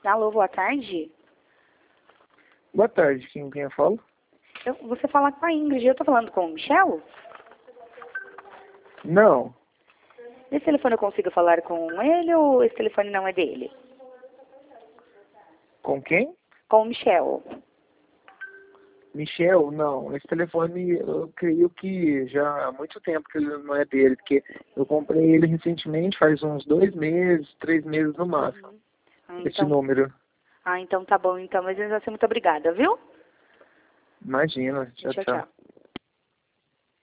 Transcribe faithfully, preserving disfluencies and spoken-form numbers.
Alô, boa tarde. Boa tarde, quem, quem eu falo? Eu, você fala com a Ingrid, eu tô falando com o Michel? Não. Esse telefone eu consigo falar com ele ou esse telefone não é dele? Com quem? Com o Michel. Michel? Não. Esse telefone eu creio que já há muito tempo que ele não é dele, porque eu comprei ele recentemente, faz uns dois meses, três meses no máximo. Uhum. Ah, Esse então, número. ah, então tá bom, então, mas assim, muito obrigada, viu? Imagina. Tchau, Tchau, tchau. tchau.